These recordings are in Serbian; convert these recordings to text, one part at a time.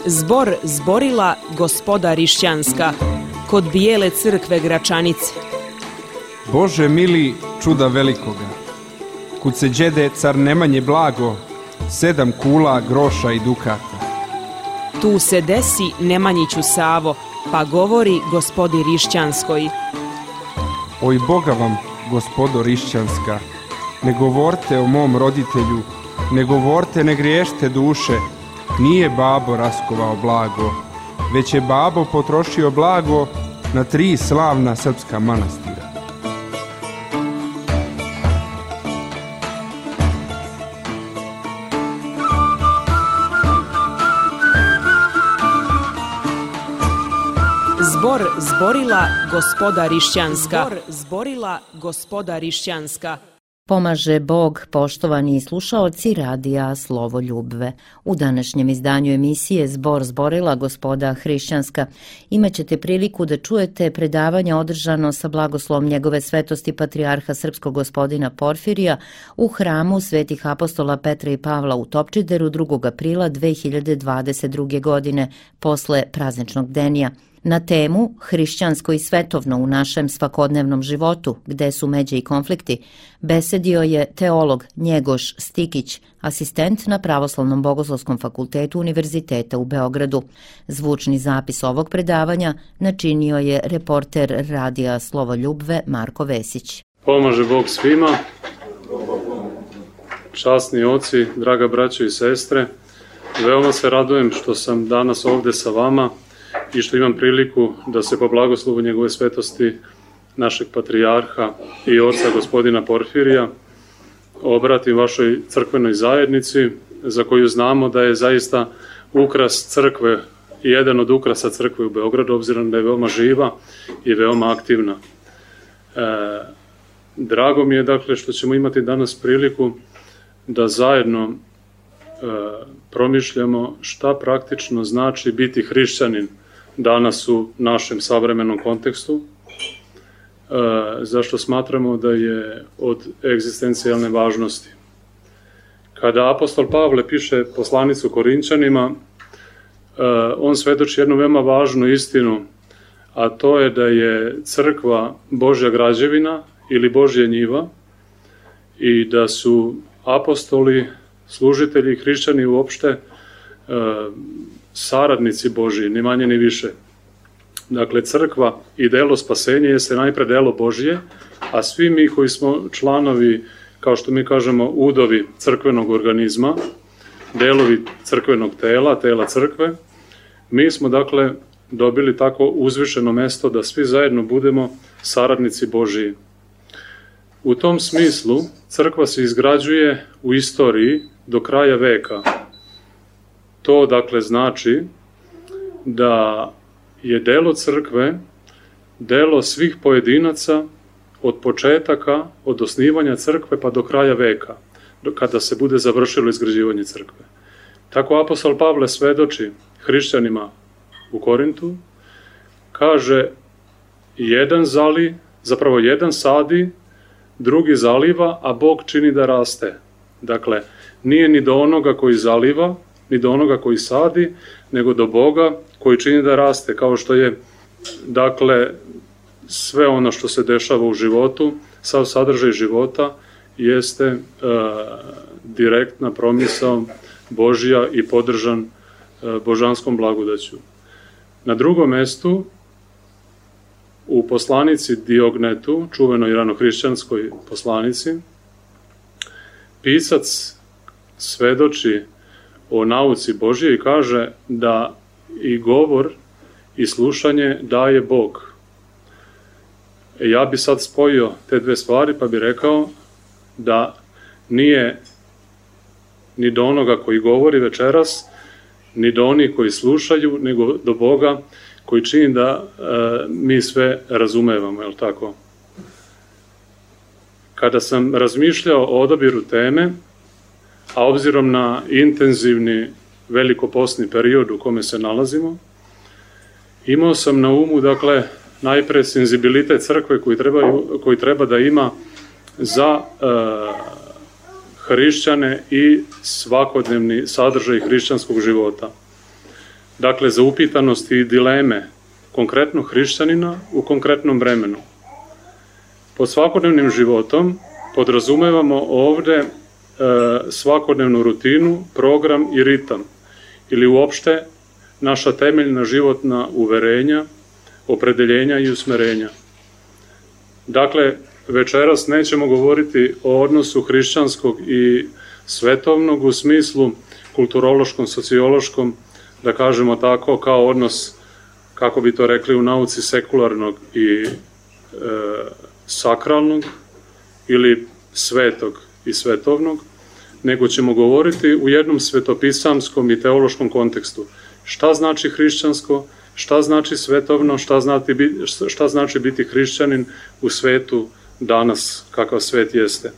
Zbor zborila gospoda Rišćanska kod Bijele crkve Gračanice. Bože mili, čuda velikoga, kud se đede car Nemanje blago, 7 kula groša i dukata. Tu se desi Nemanjiću Savo, pa govori gospodi Rišćanskoj. Oj Boga vam, gospodo Rišćanska, ne govorte o mom roditelju, ne govorte, ne griješte duše, nije babo raskovao blago, već je babo potrošio blago na 3 slavna srpska manastira. Zbor zborila gospoda Rišćanska. Zbor zborila gospoda Rišćanska. Pomaže Bog, poštovani slušaoci radija Slovoljubve. U današnjem izdanju emisije Zbor zborila gospoda Hrišćanska imaćete priliku da čujete predavanje održano sa blagoslovom njegove svetosti patrijarha srpskog gospodina Porfirija u hramu Svetih apostola Petra i Pavla u Topčideru 2. aprila 2022. godine posle prazničnog denja. Na temu hrišćansko i svetovno u našem svakodnevnom životu, gde su međe i konflikti, besedio je teolog Njegoš Stikić, asistent na Pravoslavnom bogoslovskom fakultetu Univerziteta u Beogradu. Zvučni zapis ovog predavanja načinio je reporter radija Slovoljubve Marko Vesić. Pomaže Bog svima, časni oci, draga braćo i sestre, veoma se radujem što sam danas ovde sa vama i što imam priliku da se po blagoslovu njegove svetosti našeg patrijarha i oca gospodina Porfirija obratim vašoj crkvenoj zajednici, za koju znamo da je zaista ukras crkve i jedan od ukrasa crkve u Beogradu, obzirom da je veoma živa i veoma aktivna. Drago mi je dakle što ćemo imati danas priliku da zajedno promišljamo šta praktično znači biti hrišćanin danas u našem savremenom kontekstu, zašto smatramo da je od egzistencijalne važnosti. Kada apostol Pavle piše poslanicu Korinćanima, on svedoči jednu veoma važnu istinu, a to je da je crkva Božja građevina ili Božja njiva i da su apostoli, služitelji i hrišćani uopšte saradnici Božji, ni manje ni više. Dakle, crkva i delo spasenja jeste najpre delo Božje, a svi mi koji smo članovi, kao što mi kažemo, udovi crkvenog organizma, delovi crkvenog tela, tela crkve, mi smo dakle dobili tako uzvišeno mesto da svi zajedno budemo saradnici Božji. U tom smislu crkva se izgrađuje u istoriji do kraja veka. To dakle znači da je delo crkve delo svih pojedinaca od početaka, od osnivanja crkve pa do kraja veka, kada se bude završilo izgrađivanje crkve. Tako apostol Pavle svedoči hrišćanima u Korintu, kaže jedan sadi, drugi zaliva, a Bog čini da raste. Dakle, nije ni do onoga koji zaliva, ni do onoga koji sadi, nego do Boga koji čini da raste, kao što je, dakle, sve ono što se dešava u životu, sav sadržaj života jeste direktna promisao Božja i podržan božanskom blagodaću. Na drugom mestu, u poslanici Diognetu, čuvenoj ranohrišćanskoj poslanici, pisac svedoči o nauci Božje i kaže da i govor i slušanje daje Bog. Ja bi sad spojio te dve stvari pa bi rekao da nije ni do onoga koji govori večeras, ni do onih koji slušaju, nego do Boga koji čini da mi sve razumevamo, je li tako? Kada sam razmišljao o odabiru teme, a obzirom na intenzivni velikoposni period u kome se nalazimo, imao sam na umu, dakle, najpre senzibilitet crkve koji treba da ima za hrišćane i svakodnevni sadržaj hrišćanskog života. dakle za upitanosti i dileme konkretnog hrišćanina u konkretnom vremenu. Pod svakodnevnim životom podrazumevamo ovde svakodnevnu rutinu, program i ritam, ili uopšte naša temeljna životna uverenja, opredeljenja i usmerenja. Dakle, večeras nećemo govoriti o odnosu hrišćanskog i svetovnog u smislu kulturološkom, sociološkom, da kažemo tako, kao odnos, kako bi to rekli u nauci, sekularnog i sakralnog, ili svetog i svetovnog, nego ćemo govoriti u jednom svetopisamskom i teološkom kontekstu. Šta znači hrišćansko, šta znači svetovno, šta znači biti hrišćanin u svetu danas, kakav svet jeste.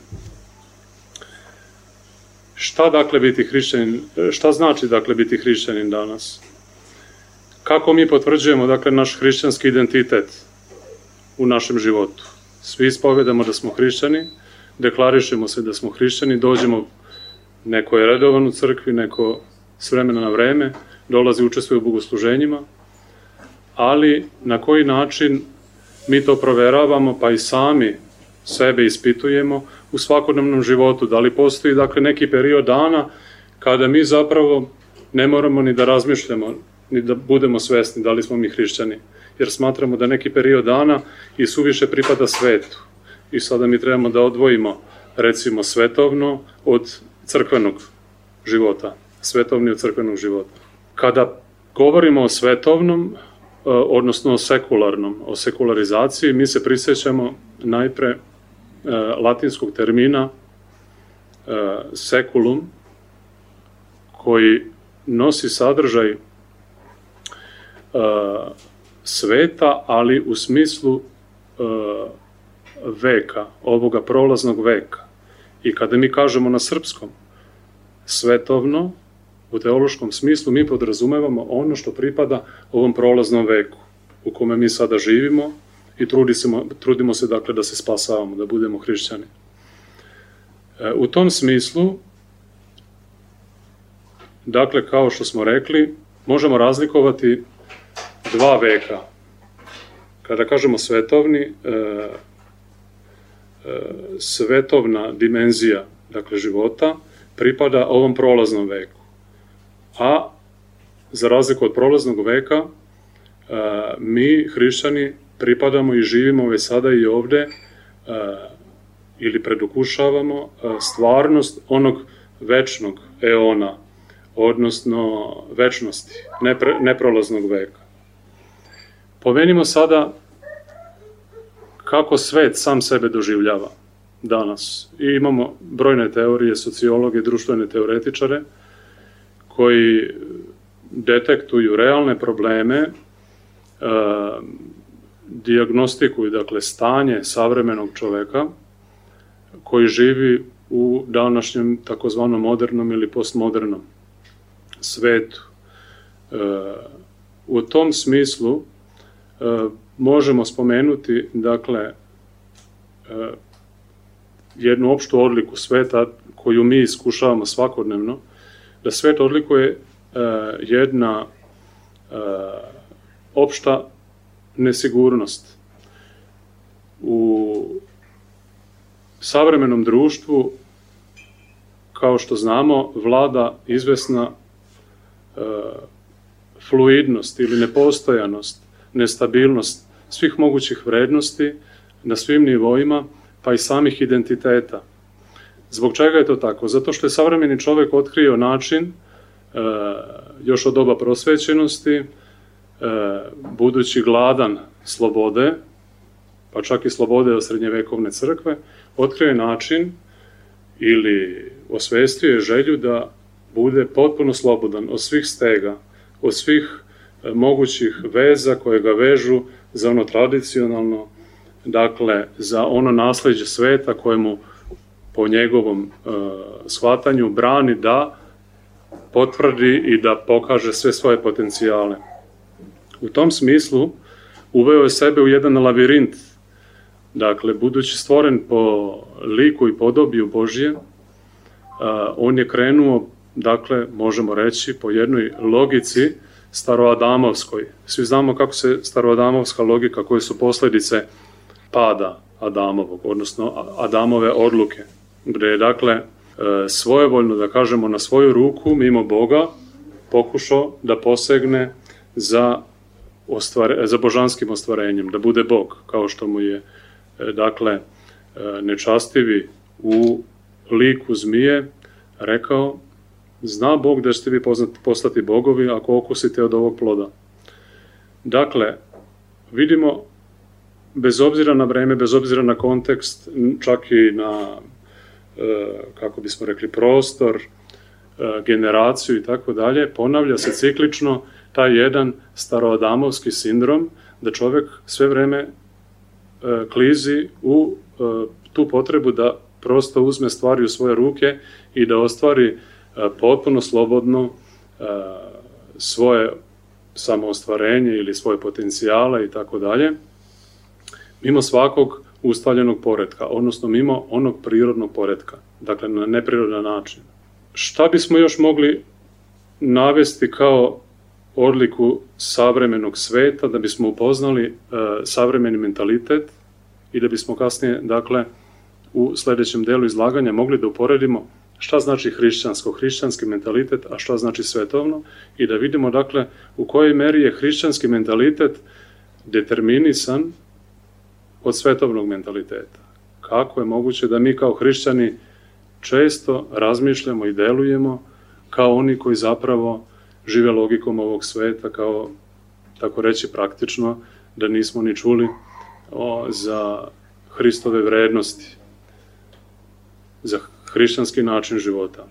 Šta znači dakle biti hrišćanin danas? Kako mi potvrđujemo dakle naš hrišćanski identitet u našem životu? Svi ispovedamo da smo hrišćani, deklarišemo se da smo hrišćani, dođemo, neko je redovan u crkvi, neko s vremena na vreme, dolazi, učestvuje u bogosluženjima, ali na koji način mi to proveravamo, pa i sami sebe ispitujemo u svakodnevnom životu? Da li postoji dakle neki period dana kada mi zapravo ne moramo ni da razmišljamo, ni da budemo svesni da li smo mi hrišćani, jer smatramo da neki period dana i suviše pripada svetu. I sada mi trebamo da odvojimo, recimo, svetovno od crkvenog života, svetovni od crkvenog života. Kada govorimo o svetovnom, odnosno o sekularnom, o sekularizaciji, mi se prisjećamo najpre latinskog termina seculum, koji nosi sadržaj sveta, ali u smislu veka, ovoga prolaznog veka. I kada mi kažemo na srpskom svetovno, u teološkom smislu, mi podrazumevamo ono što pripada ovom prolaznom veku u kome mi sada živimo i trudimo se dakle da se spasavamo, da budemo hrišćani. U tom smislu, dakle, kao što smo rekli, možemo razlikovati dva veka. Kada kažemo svetovni, svetovna dimenzija, dakle, života, pripada ovom prolaznom veku. A za razliku od prolaznog veka, mi, hrišćani, pripadamo i živimo već sada i ovde, ili predukušavamo stvarnost onog večnog eona, odnosno večnosti, neprolaznog veka. Pomenimo sada kako svet sam sebe doživljava danas. I imamo brojne teorije, sociologe, društvene teoretičare, koji detektuju realne probleme, dijagnostikuju, dakle, stanje savremenog čoveka koji živi u današnjem takozvanom modernom ili postmodernom svetu. U tom smislu možemo spomenuti, dakle, jednu opštu odliku sveta koju mi iskušavamo svakodnevno, da svet odlikuje jedna opšta nesigurnost. U savremenom društvu, kao što znamo, vlada izvesna fluidnost ili nepostojanost, nestabilnost svih mogućih vrednosti na svim nivoima, pa i samih identiteta. Zbog čega je to tako? Zato što je savremeni čovek otkrio način, još od doba prosvećenosti, budući gladan slobode, pa čak i slobode od srednjevekovne crkve, otkrio je način ili osvestio je želju da bude potpuno slobodan od svih stega, od svih mogućih veza koje ga vežu za ono tradicionalno, dakle, za ono nasleđe sveta kojemu po njegovom shvatanju brani da potvrdi i da pokaže sve svoje potencijale. U tom smislu uveo je sebe u jedan lavirint, dakle, budući stvoren po liku i podobiju Božje, on je krenuo, dakle, možemo reći, po jednoj logici staroadamovskoj. Svi znamo kako se staroadamovska logika, koje su posljedice pada Adamovog, odnosno Adamove odluke, gdje je dakle svojevoljno, da kažemo, na svoju ruku, mimo Boga, pokušao da posegne za božanskim ostvarenjem, da bude Bog, kao što mu je dakle nečastivi u liku zmije rekao: zna Bog da ćete vi postati bogovi ako okusite od ovog ploda. Dakle, vidimo, bez obzira na vreme, bez obzira na kontekst, čak i na, kako bismo rekli, prostor, generaciju i tako dalje, ponavlja se ciklično taj jedan staroadamovski sindrom da čovjek sve vreme klizi u tu potrebu da prosto uzme stvari u svoje ruke i da ostvari potpuno slobodno svoje samoostvarenje ili svoje potencijale i tako dalje, mimo svakog ustaljenog poretka, odnosno mimo onog prirodnog poretka, dakle na neprirodan način. Šta bismo još mogli navesti kao odliku savremenog sveta da bismo upoznali savremeni mentalitet i da bismo kasnije, dakle, u sljedećem delu izlaganja mogli da uporedimo šta znači hrišćanski mentalitet, a šta znači svetovno, i da vidimo, dakle, u kojoj meri je hrišćanski mentalitet determinisan od svetovnog mentaliteta. Kako je moguće da mi kao hrišćani često razmišljamo i delujemo kao oni koji zapravo žive logikom ovog sveta, kao, tako reći praktično, da nismo ni čuli za Hristove vrednosti, za hrišćanski način života.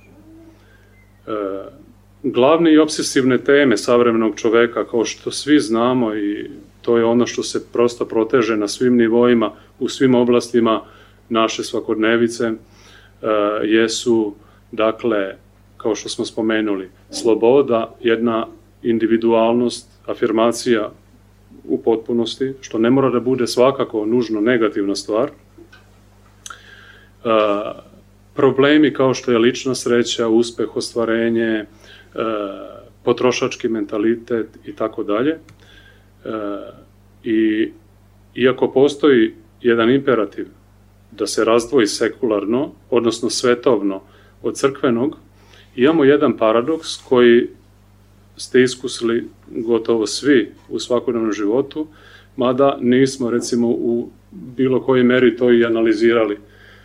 Glavne i obsesivne teme savremenog čoveka, kao što svi znamo, i to je ono što se prosto proteže na svim nivoima, u svim oblastima naše svakodnevice, jesu, dakle, kao što smo spomenuli, sloboda, jedna individualnost, afirmacija u potpunosti, što ne mora da bude svakako nužno negativna stvar, problemi kao što je lična sreća, uspeh, ostvarenje, potrošački mentalitet i tako dalje. I iako postoji jedan imperativ da se razdvoji sekularno, odnosno svetovno, od crkvenog, imamo jedan paradoks koji ste iskusili gotovo svi u svakodnevnom životu, mada nismo, recimo, u bilo kojoj meri to i analizirali.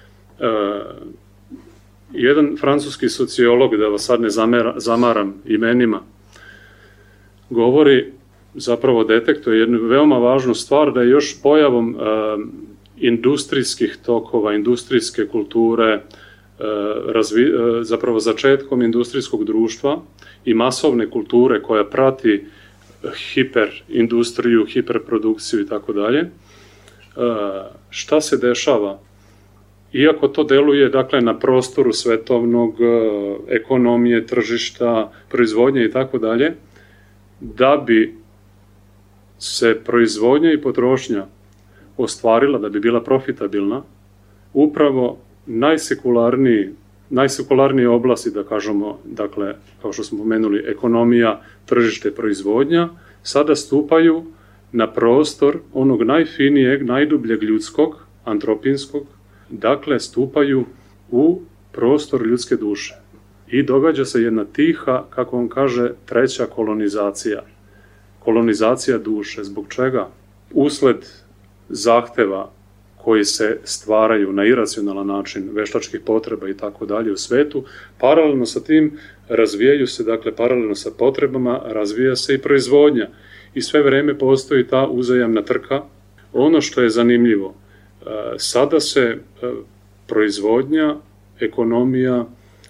Jedan francuski sociolog, da vas sad ne zamaram imenima, govori, zapravo detektuje jednu veoma važnu stvar, da je još pojavom industrijskih tokova, industrijske kulture, zapravo začetkom industrijskog društva i masovne kulture koja prati hiperindustriju, hiperprodukciju i tako dalje, šta se dešava? Iako to deluje, dakle, na prostoru svetovnog, ekonomije, tržišta, proizvodnje i tako dalje, da bi se proizvodnja i potrošnja ostvarila, da bi bila profitabilna, upravo najsekularnije oblasti, da kažemo, dakle, kao što smo pomenuli, ekonomija, tržište, proizvodnja, sada stupaju na prostor onog najfinijeg, najdubljeg ljudskog, antropinskog, dakle, stupaju u prostor ljudske duše. I događa se jedna tiha, kako on kaže, treća kolonizacija. Kolonizacija duše. Zbog čega? Usled zahteva koji se stvaraju na iracionalan način, veštačkih potreba i tako dalje u svetu, paralelno sa tim razvijaju se, dakle, paralelno sa potrebama, razvija se i proizvodnja. I sve vreme postoji ta uzajamna trka. Ono što je zanimljivo, sada se proizvodnja, ekonomija,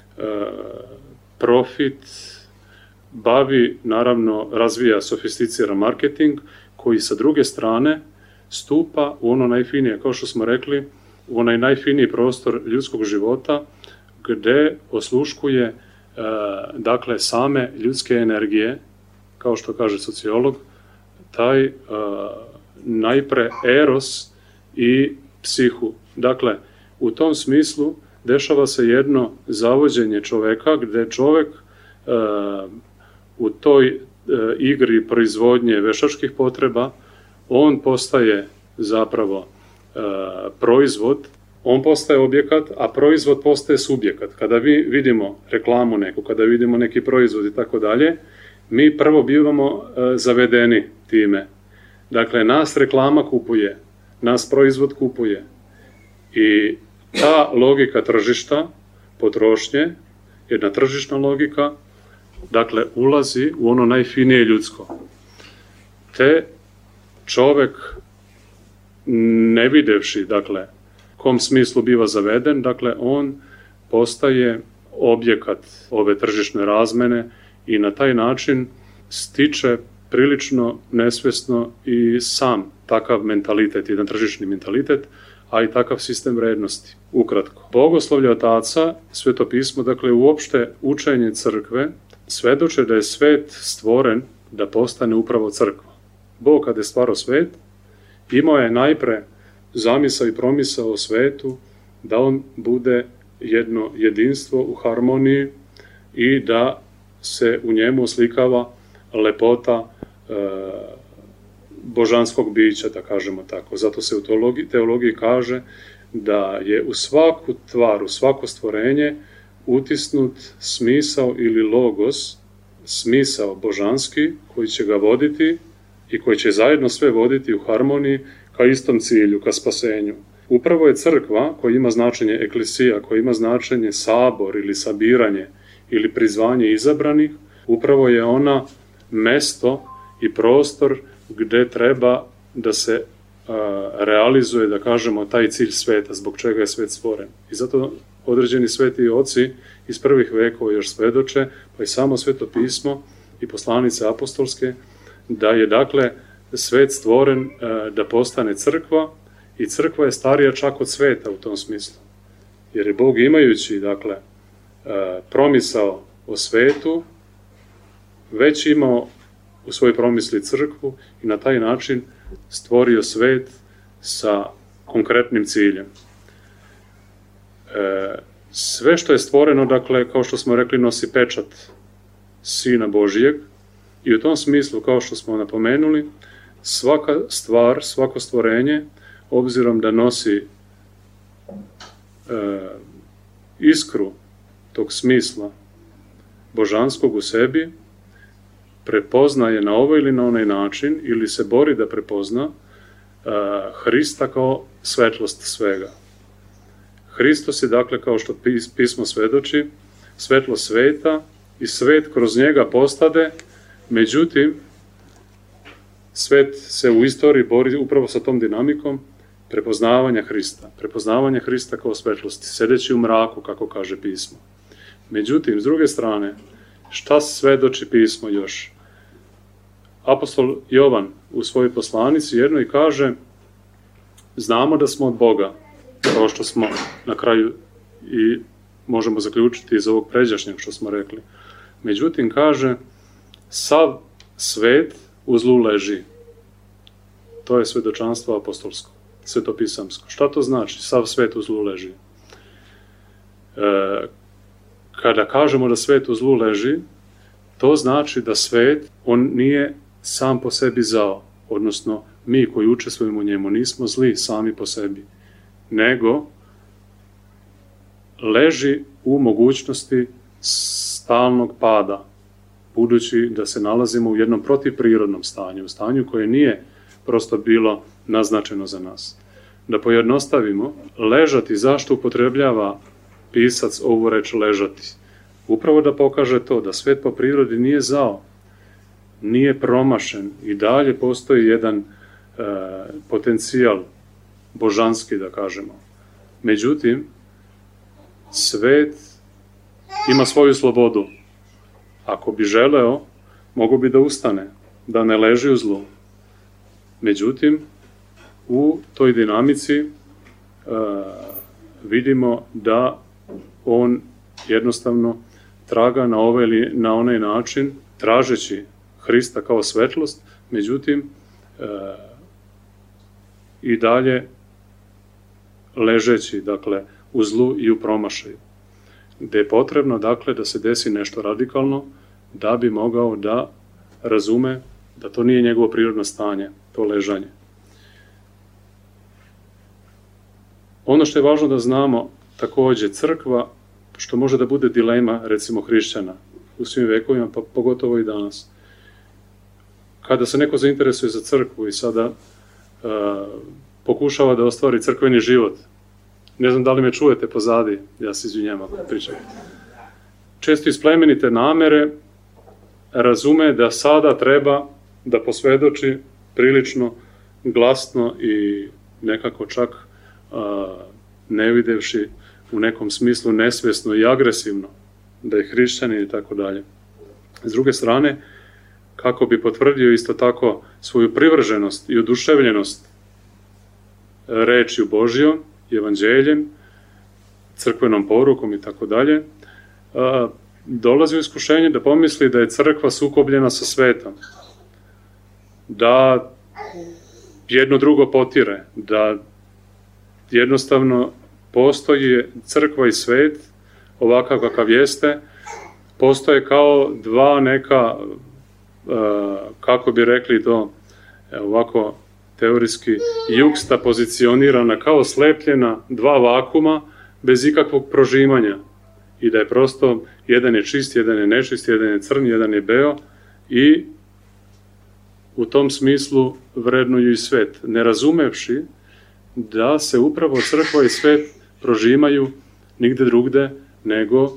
profit bavi, naravno, razvija sofisticiran marketing, koji sa druge strane stupa u ono najfinije, kao što smo rekli, u onaj najfiniji prostor ljudskog života, gde osluškuje, dakle, same ljudske energije, kao što kaže sociolog, taj najpre eros i psihu. Dakle, u tom smislu dešava se jedno zavođenje čoveka, gde čovek u toj igri proizvodnje veštačkih potreba, on postaje zapravo proizvod, on postaje objekat, a proizvod postaje subjekat. Kada vidimo reklamu neku, kada vidimo neki proizvod i tako dalje, mi prvo bivamo zavedeni time. Dakle, nas reklama kupuje, nas proizvod kupuje. I ta logika tržišta, potrošnje, jedna tržišna logika, dakle, ulazi u ono najfinije ljudsko. Te čovek, ne videvši, dakle, kom smislu biva zaveden, dakle, on postaje objekat ove tržišne razmene i na taj način stiče prilično nesvjesno i sam takav mentalitet, jedan tržišni mentalitet, a i takav sistem vrednosti. Ukratko, bogoslovlje otaca, Sveto pismo, dakle, uopšte učenje crkve, svedoče da je svet stvoren da postane upravo crkva. Bog, kada je stvarao svet, imao je najpre zamisao i promisao o svetu da on bude jedno jedinstvo u harmoniji i da se u njemu oslikava lepota božanskog bića, da kažemo tako. Zato se u teologiji kaže da je u svaku tvar, u svako stvorenje utisnut smisao ili logos, smisao božanski koji će ga voditi i koji će zajedno sve voditi u harmoniji ka istom cilju, ka spasenju. Upravo je crkva, koja ima značenje eklesija, koja ima značenje sabor ili sabiranje ili prizvanje izabranih, upravo je ona mesto i prostor gde treba da se realizuje, da kažemo, taj cilj sveta, zbog čega je svet stvoren. I zato određeni sveti oci iz prvih vekova još svedoče, pa i samo Sveto pismo i poslanice apostolske, da je, dakle, svet stvoren da postane crkva i crkva je starija čak od sveta u tom smislu. Jer je Bog, imajući, dakle, promisao o svetu, već imao u svojoj promisli crkvu i na taj način stvorio svet sa konkretnim ciljem. Sve što je stvoreno, dakle, kao što smo rekli, nosi pečat Sina Božijeg i u tom smislu, kao što smo napomenuli, svaka stvar, svako stvorenje, obzirom da nosi iskru tog smisla božanskog u sebi, prepoznaje na ovaj ili na onaj način ili se bori da prepozna Hrista kao svetlost svega. Hristos je, dakle, kao što pismo svedoči, svetlo sveta i svet kroz njega postade, međutim, svet se u istoriji bori upravo sa tom dinamikom prepoznavanja Hrista. Prepoznavanja Hrista kao svetlosti, sedeći u mraku, kako kaže pismo. Međutim, s druge strane, šta svedoči pismo još? Apostol Jovan u svojoj poslanici jednoj kaže: znamo da smo od Boga, kao što smo na kraju i možemo zaključiti iz ovog pređašnjeg što smo rekli. Međutim, kaže, sav svet u zlu leži. To je svedočanstvo apostolsko, svetopisamsko. Šta to znači, sav svet u zlu leži? Kada kažemo da svet u zlu leži, to znači da svet, on nije sam po sebi zao, odnosno mi koji učestvujemo u njemu nismo zli sami po sebi, nego leži u mogućnosti stalnog pada, budući da se nalazimo u jednom protivprirodnom stanju, u stanju koje nije prosto bilo naznačeno za nas. Da pojednostavimo, ležati, zašto upotrebljava pisac ovu reč ležati? Upravo da pokaže to, da svet po prirodi nije zao, nije promašen i dalje postoji jedan potencijal božanski, da kažemo. Međutim, svet ima svoju slobodu. Ako bi želeo, mogo bi da ustane, da ne leži u zlu. Međutim, u toj dinamici vidimo da on jednostavno traga na ovaj ili na onaj način, tražeći Hrista kao svetlost, međutim, i dalje ležeći, dakle, u zlu i u promašaju. Gde je potrebno, dakle, da se desi nešto radikalno, da bi mogao da razume da to nije njegovo prirodno stanje, to ležanje. Ono što je važno da znamo, takođe, crkva, što može da bude dilema, recimo, hrišćana u svim vekovima, pa pogotovo i danas. Kada se neko zainteresuje za crkvu i sada pokušava da ostvari crkveni život, ne znam da li me čujete pozadi, ja se izvinjam ako pričam, često iz plemenite namere razume da sada treba da posvedoči prilično glasno i nekako čak ne videvši u nekom smislu nesvesno i agresivno da je hrišćanin i tako dalje. S druge strane, kako bi potvrdio isto tako svoju privrženost i oduševljenost rečju Božjom, evanđeljem, crkvenom porukom i tako dalje, dolazi u iskušenje da pomisli da je crkva sukobljena sa svetom, da jedno drugo potire, da jednostavno postoji crkva i svet, ovakav kakav jeste, postoje kao dva neka, kako bi rekli to, ovako teorijski, jugsta pozicionirana kao slepljena dva vakuma bez ikakvog prožimanja i da je prosto jedan je čist, jedan je nečist, jedan je crn, jedan je beo i u tom smislu vrednuju i svet, ne razumevši da se upravo crkva i svet prožimaju nigde drugde nego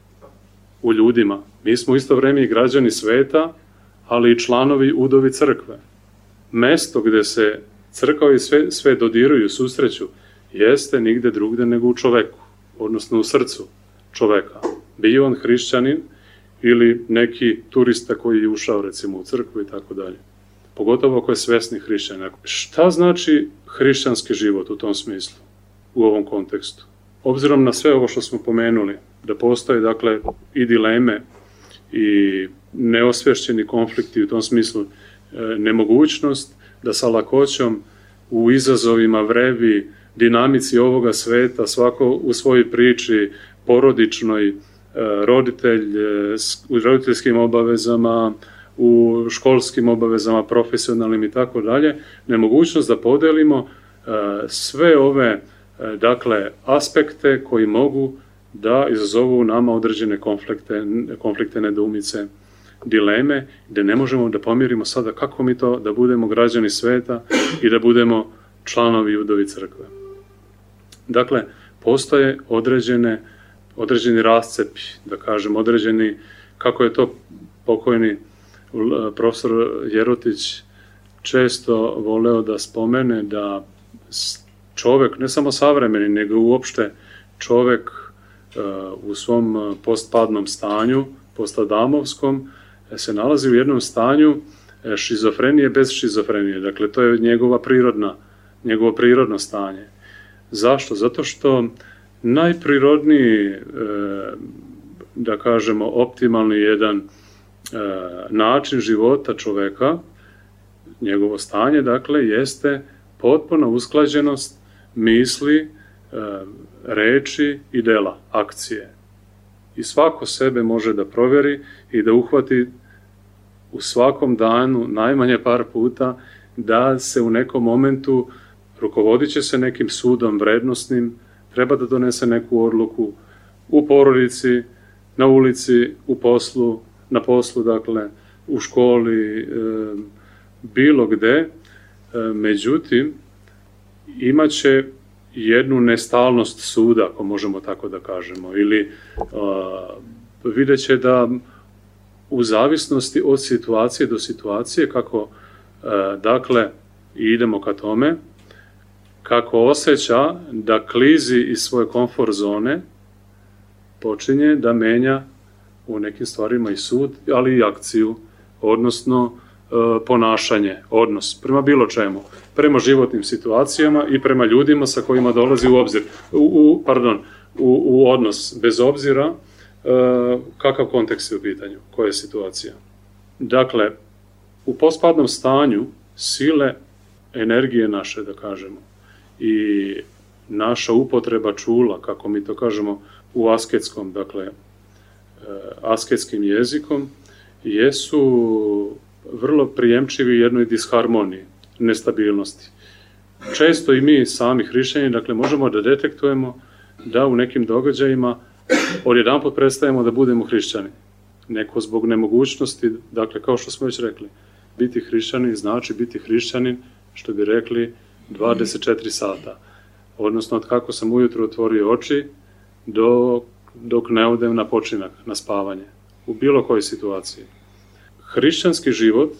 u ljudima. Mi smo isto vreme i građani sveta, ali i članovi udovi crkve. Mesto gde se crkva i svet dodiruju, susreću, jeste nigde drugde nego u čoveku, odnosno u srcu čoveka. Bio on hrišćanin ili neki turista koji je ušao recimo u crkvu i tako dalje. Pogotovo ako je svesni hrišćanin. Šta znači hrišćanski život u tom smislu, u ovom kontekstu? Obzirom na sve ovo što smo pomenuli, da postoje dakle i dileme i neosvešćeni konflikti u tom smislu, nemogućnost da sa lakoćom u izazovima, vrevi, dinamici ovoga sveta, svako u svojoj priči, porodičnoj, roditelj, u roditeljskim obavezama, u školskim obavezama, profesionalnim i tako dalje, nemogućnost da podelimo sve ove dakle aspekte koji mogu da izazovu u nama određene konflikte, nedoumice, dileme, gde ne možemo da pomirimo sada kako mi to da budemo građani sveta i da budemo članovi udovi crkve. Dakle, postoje određeni rascepi, da kažem, određeni, kako je to pokojni profesor Jerotić često voleo da spomene, da čovek, ne samo savremeni, nego uopšte čovek u svom postpadnom stanju, postadamovskom, se nalazi u jednom stanju šizofrenije bez šizofrenije. Dakle, to je njegovo prirodno stanje. Zašto? Zato što najprirodniji, da kažemo, optimalni jedan način života čoveka, njegovo stanje, dakle, jeste potpuna usklađenost misli, reči i dela, akcije. I svako sebe može da proveri i da uhvati u svakom danu, najmanje par puta, da se u nekom momentu rukovodit će se nekim sudom vrednostnim, treba da donese neku odluku u porodici, na ulici, u poslu, na poslu, dakle, u školi, bilo gde. Međutim, imaće jednu nestalnost suda, ako možemo tako da kažemo, ili vidjet će da u zavisnosti od situacije do situacije, kako, dakle, idemo ka tome, kako osjeća da klizi iz svoje komfort zone, počinje da menja u nekim stvarima i sud, ali i akciju, odnosno ponašanje, odnos prema bilo čemu, prema životnim situacijama i prema ljudima sa kojima dolazi u odnos, bez obzira kakav kontekst je u pitanju, koja je situacija. Dakle, u postpadnom stanju sile, energije naše, da kažemo, i naša upotreba čula, kako mi to kažemo u asketskom, dakle, asketskim jezikom, jesu vrlo prijemčivi jednoj disharmoniji, nestabilnosti. Često i mi sami hrišćani, dakle, možemo da detektujemo da u nekim događajima odjedanput prestajemo da budemo hrišćani. Neko zbog nemogućnosti, dakle, kao što smo već rekli, biti hrišćanin znači biti hrišćanin, što bi rekli, 24 sata. Odnosno, od kako sam ujutro otvorio oči, dok ne odem na počinak, na spavanje, u bilo kojoj situaciji. Hrišćanski život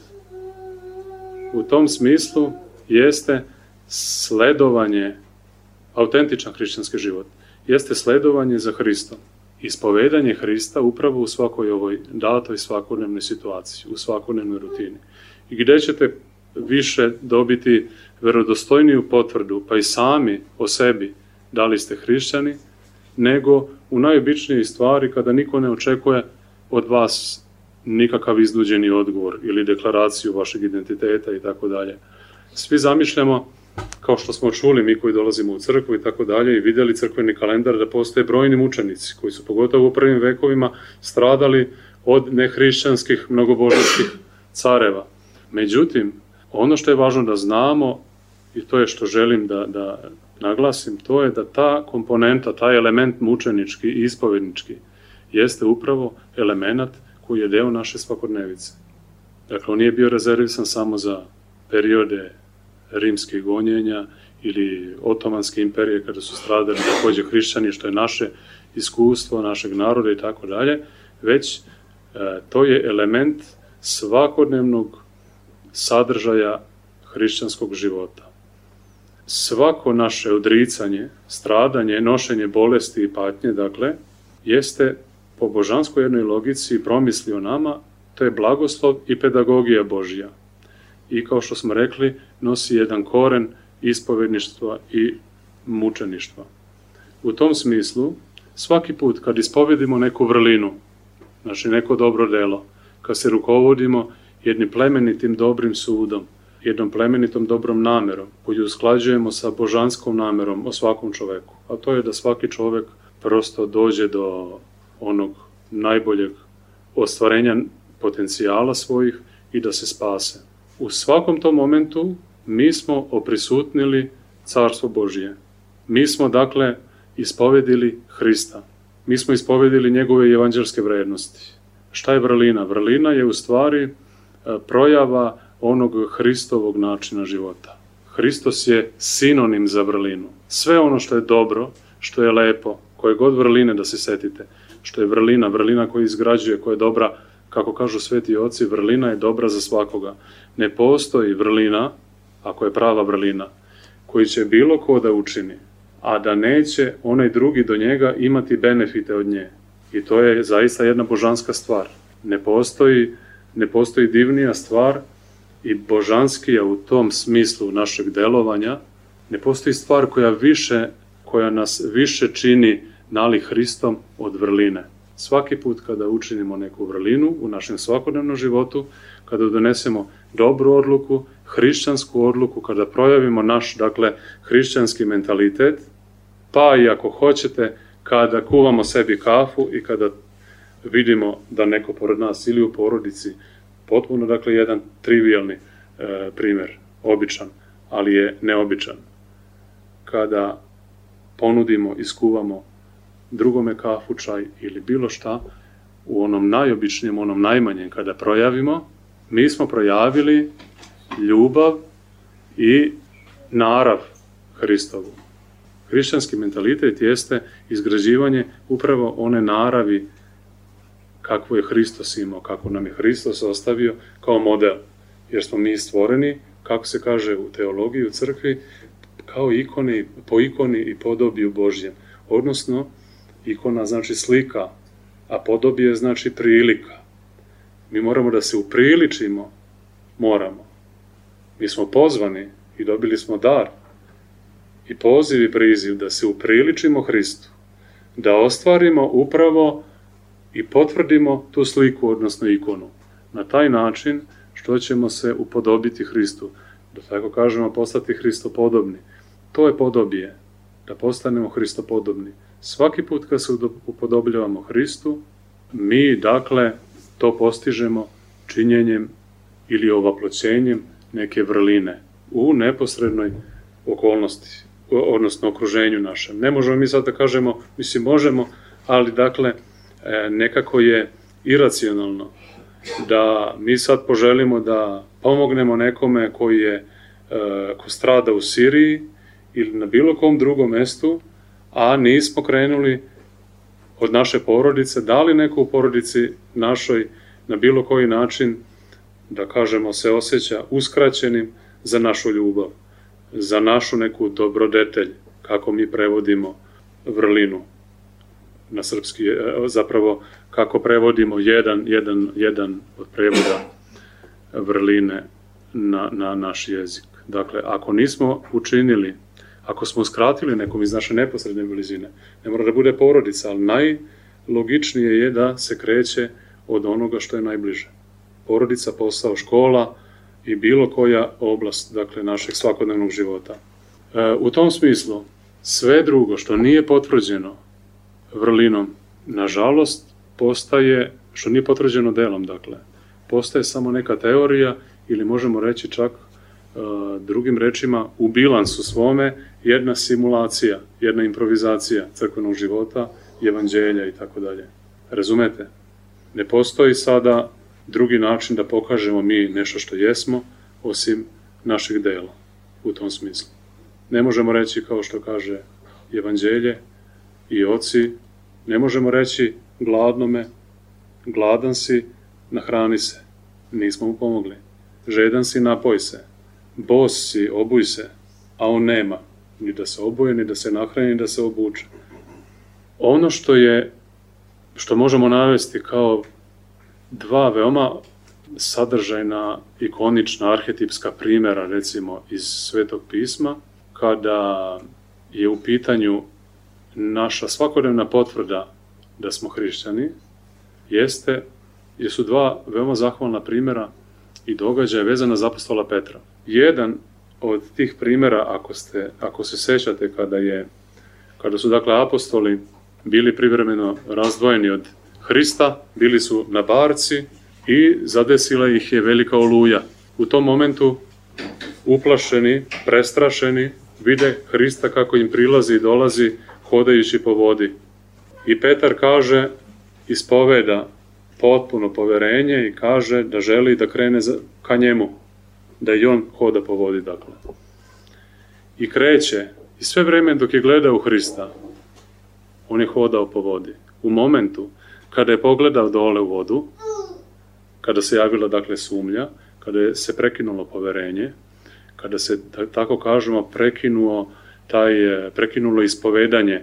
u tom smislu jeste sledovanje, autentičan hrišćanski život, jeste sledovanje za Hristom, ispovedanje Hrista upravo u svakoj ovoj datoj svakodnevnoj situaciji, u svakodnevnoj rutini. I gdje ćete više dobiti verodostojniju potvrdu, pa i sami o sebi da li ste hrišćani, nego u najobičnijoj stvari kada niko ne očekuje od vas nikakav iznuđeni odgovor ili deklaraciju vašeg identiteta i tako dalje. Svi zamišljamo, kao što smo čuli mi koji dolazimo u crkvu i tako dalje i vidjeli crkveni kalendar, da postoje brojni mučenici koji su pogotovo u prvim vekovima stradali od nehrišćanskih mnogobožanskih careva. Međutim, ono što je važno da znamo, i to je što želim da naglasim, to je da ta komponenta, taj element mučenički i ispovednički jeste upravo element koji je deo naše svakodnevice. Dakle, on nije bio rezervisan samo za periode rimskih gonjenja ili Otomanske imperije kada su stradali također hrišćani, što je naše iskustvo, našeg naroda i tako dalje, već to je element svakodnevnog sadržaja hrišćanskog života. Svako naše odricanje, stradanje, nošenje bolesti i patnje, dakle, jeste po božanskoj jednoj logici i promisli o nama, to je blagoslov i pedagogija Božja. I kao što smo rekli, nosi jedan koren ispovedništva i mučeništva. U tom smislu, svaki put kad ispovedimo neku vrlinu, znači neko dobro delo, kad se rukovodimo jednim plemenitim dobrim sudom, jednom plemenitom dobrom namerom, koju usklađujemo sa božanskom namerom o svakom čoveku, a to je da svaki čovek prosto dođe do onog najboljeg ostvarenja potencijala svojih i da se spase. U svakom tom momentu mi smo oprisutnili Carstvo Božje. Mi smo, dakle, ispovedili Hrista. Mi smo ispovedili njegove evanđelske vrednosti. Šta je vrlina? Vrlina je u stvari projava onog Hristovog načina života. Hristos je sinonim za vrlinu. Sve ono što je dobro, što je lepo, koje god vrline da se setite, što je vrlina koja izgrađuje, koja je dobra, kako kažu sveti oci, vrlina je dobra za svakoga. Ne postoji vrlina, ako je prava vrlina, koji će bilo ko da učini, a da neće onaj drugi do njega imati benefite od nje. I to je zaista jedna božanska stvar. Ne postoji divnija stvar i božanskija u tom smislu našeg delovanja. Ne postoji stvar koja nas više čini nalik Hristom od vrline. Svaki put kada učinimo neku vrlinu u našem svakodnevnom životu, kada donesemo dobru odluku, hrišćansku odluku, kada projavimo naš, dakle, hrišćanski mentalitet, pa i ako hoćete, kada kuvamo sebi kafu i kada vidimo da neko pored nas ili u porodici, potpuno, dakle, jedan trivialni primjer, običan, ali je neobičan. Kada ponudimo, iskuvamo drugome kafu, čaj ili bilo šta, u onom najobičnijem, onom najmanjem kada projavimo, mi smo projavili ljubav i narav Hristovu. Hrišćanski mentalitet jeste izgrađivanje upravo one naravi kakvu je Hristos imao, kako nam je Hristos ostavio kao model. Jer smo mi stvoreni, kako se kaže u teologiji, u crkvi, kao ikone, po ikoni i podobiju Božjem. Odnosno, ikona znači slika, a podobije znači prilika. Mi moramo da se upriličimo, Mi smo pozvani i dobili smo dar i poziv i priziv da se upriličimo Hristu, da ostvarimo upravo i potvrdimo tu sliku, odnosno ikonu. Na taj način što ćemo se upodobiti Hristu, da tako kažemo, postati Hristopodobni. To je podobije, da postanemo Hristopodobni. Svaki put kad se upodobljavamo Hristu, mi, dakle, to postižemo činjenjem ili ovaploćenjem neke vrline u neposrednoj okolnosti, odnosno okruženju našem. Ne možemo mi sad da kažemo, mislim možemo, ali dakle nekako je iracionalno da mi sad poželimo da pomognemo nekome ko strada u Siriji ili na bilo kom drugom mestu, a nismo krenuli od naše porodice, da li neko u porodici našoj na bilo koji način, da kažemo, se osjeća uskraćenim za našu ljubav, za našu neku dobrodetelj, kako mi prevodimo vrlinu na srpski, zapravo kako prevodimo jedan od prevoda vrline na naš jezik. Dakle, ako nismo učinili, ako smo uskratili nekom iz naše neposredne blizine, ne mora da bude porodica, ali najlogičnije je da se kreće od onoga što je najbliže. Porodica, posao, škola i bilo koja oblast, dakle, našeg svakodnevnog života. U tom smislu, sve drugo što nije potvrđeno vrlinom, nažalost, postaje, što nije potvrđeno delom, dakle, postaje samo neka teorija ili možemo reći čak drugim rečima u bilansu svome jedna simulacija, jedna improvizacija crkvenog života, evanđelja i tako dalje. Razumete? Ne postoji sada drugi način da pokažemo mi nešto što jesmo, osim naših dela u tom smislu. Ne možemo reći, kao što kaže evanđelje i oci, ne možemo reći gladnome, gladan si, nahrani se, nismo mu pomogli. Žedan si, napoj se, bos si, obuj se, a on nema ni da se obuje, ni da se nahrani, ni da se obuče. Ono što možemo navesti kao dva veoma sadržajna, ikonična, arhetipska primjera, recimo iz Svetog pisma, kada je u pitanju naša svakodnevna potvrda da smo hrišćani, jesu dva veoma zahvalna primjera i događaja vezana za apostola Petra. Jedan od tih primjera, ako se sećate, kada su dakle apostoli bili privremeno razdvojeni od Hrista, bili su na barci i zadesila ih je velika oluja. U tom momentu uplašeni, prestrašeni, vide Hrista kako im prilazi i dolazi hodajući po vodi. I Petar kaže, ispoveda potpuno poverenje i kaže da želi da krene ka njemu, da i on hoda po vodi, dakle. I kreće, i sve vreme dok je gledao Hrista, on je hodao po vodi. U momentu kada je pogledao dole u vodu, kada se javila, dakle, sumnja, kada je se prekinulo poverenje, kada se, tako kažemo, prekinulo ispovedanje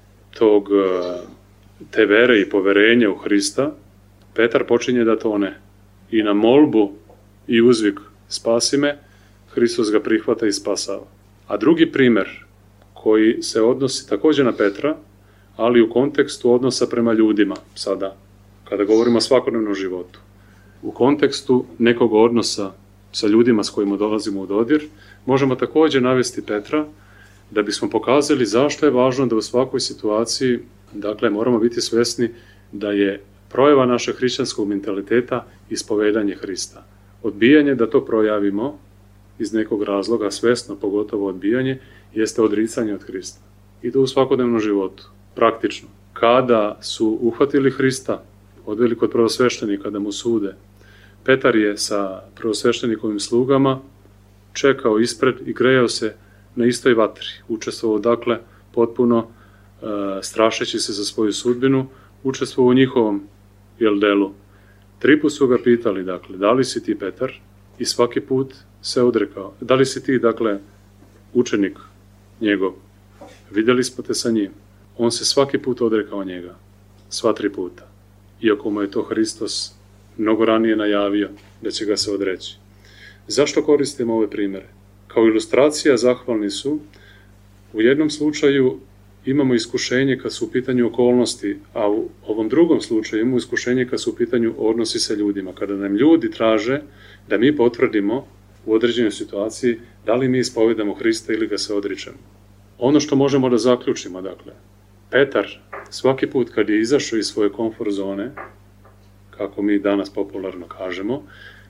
te vere i poverenja u Hrista, Petar počinje da tone. I na molbu i uzvik spasi me, Hristos ga prihvata i spasava. A drugi primer koji se odnosi također na Petra, ali u kontekstu odnosa prema ljudima sada, kada govorimo o svakodnevnom životu. U kontekstu nekog odnosa sa ljudima s kojima dolazimo u dodir, možemo također navesti Petra da bismo pokazali zašto je važno da u svakoj situaciji, dakle, moramo biti svjesni da je projava našeg hrišćanskog mentaliteta ispovedanje Hrista. Odbijanje da to projavimo iz nekog razloga, svjesno pogotovo odbijanje, jeste odricanje od Hrista. I to u svakodnevnom životu, praktično. Kada su uhvatili Hrista, odveli kod prvosveštenika da mu sude, Petar je sa prvosveštenikovim slugama čekao ispred i grejao se na istoj vatri. Učestvovao, dakle, potpuno strašeći se za svoju sudbinu, učestvovao u njihovom delu. 3 put su ga pitali, dakle, da li si ti Petar? I svaki put se odrekao. Da li si ti, dakle, učenik njegov? Vidjeli smo te sa njim. On se svaki put odrekao njega. Sva 3 puta. Iako mu je to Hristos mnogo ranije najavio da će ga se odreći. Zašto koristimo ove primjere? Kao ilustracija zahvalni su. U jednom slučaju imamo iskušenje kad su u pitanju okolnosti, a u ovom drugom slučaju imamo iskušenje kad su u pitanju odnosi sa ljudima. Kada nam ljudi traže da mi potvrdimo u određenoj situaciji da li mi ispovedamo Hrista ili ga se odričemo. Ono što možemo da zaključimo, dakle, Petar svaki put kad je izašao iz svoje komfort zone, kako mi danas popularno kažemo,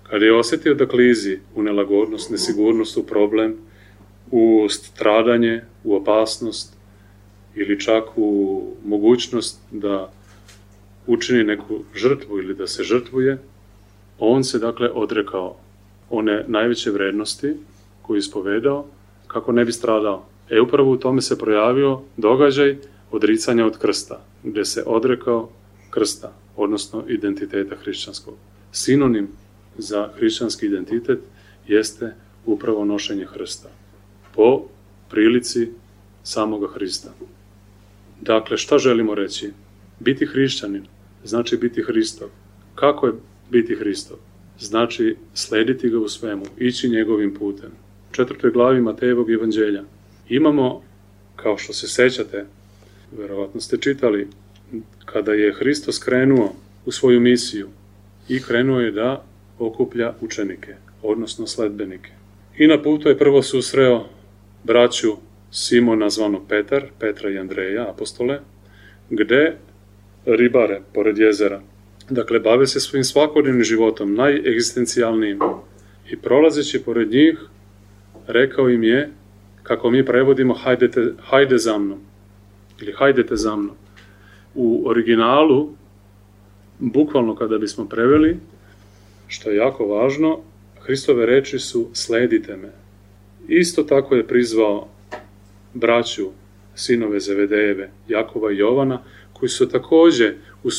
Kad je osjetio da klizi u nelagodnost, nesigurnost, u problem, u stradanje, u opasnost ili čak u mogućnost da učini neku žrtvu ili da se žrtvuje, on se dakle odrekao one najveće vrednosti koju je ispovedao kako ne bi stradao. Upravo u tome se projavio događaj odricanja od krsta, gdje se odrekao krsta, odnosno identiteta hrišćanskog. Sinonim za hrišćanski identitet jeste upravo nošenje krsta, po prilici samoga Hrista. Dakle, šta želimo reći? Biti hrišćanin znači biti Hristov. Kako je biti Hristov? Znači slediti ga u svemu, ići njegovim putem. U 4. glavi Matejevog evanđelja imamo, kao što se sećate, verovatno ste čitali, kada je Hristos krenuo u svoju misiju i krenuo je da okuplja učenike, odnosno sledbenike. I na putu je prvo susreo braću Simona zvano Petra i Andreja, apostole, gde ribare pored jezera. Dakle, bave se svojim svakodnevnim životom, najegzistencijalnijim. I prolazeći pored njih, rekao im je, kako mi prevodimo, hajde za mnom, ili hajdete za mnom. U originalu, bukvalno kada bismo preveli, što je jako važno, Hristove reči su sledite me. Isto tako je prizvao braću, sinove Zevedejeve, Jakova i Jovana, koji su također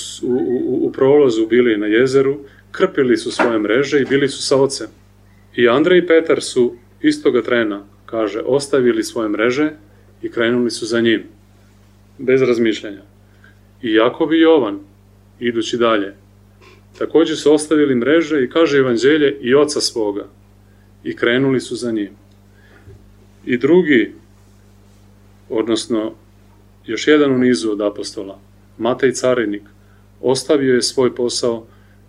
u prolazu bili na jezeru, krpili su svoje mreže i bili su sa ocem. I Andrej i Petar su istoga trena, kaže, ostavili svoje mreže i krenuli su za njim, bez razmišljanja. I Jakov i Jovan, idući dalje, također su ostavili mreže i kaže evanđelje i oca svoga i krenuli su za njim. I drugi, odnosno još jedan u nizu od apostola, Matej carinik, ostavio je svoj posao,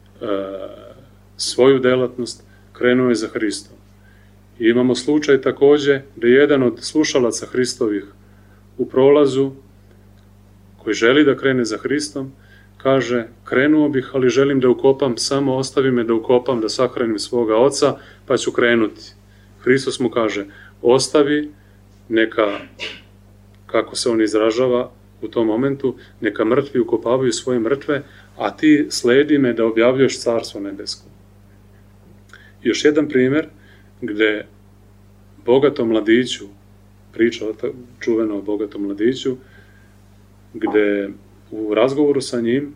svoju delatnost, krenuo je za Hristom. I imamo slučaj također da jedan od slušalaca Hristovih u prolazu, koji želi da krene za Hristom, kaže, krenuo bih, ali želim da ukopam, samo ostavi me da ukopam, da sahranim svoga oca, pa ću krenuti. Hristos mu kaže, ostavi, neka, kako se on izražava u tom momentu, neka mrtvi ukopavaju svoje mrtve, a ti sledi me da objavljuješ carstvo nebesko. Još jedan primjer gdje bogatom mladiću, priča čuvena o bogatom mladiću, gdje u razgovoru sa njim,